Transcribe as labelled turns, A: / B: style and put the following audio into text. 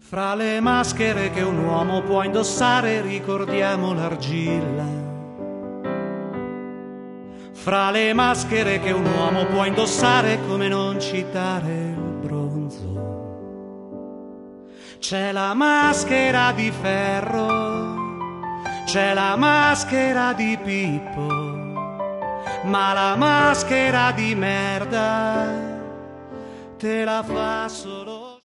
A: Fra le maschere che un uomo può indossare ricordiamo l'argilla. Fra le maschere che un uomo può indossare, come non citare il bronzo. C'è la maschera di ferro, c'è la maschera di Pippo, ma la maschera di merda te la fa solo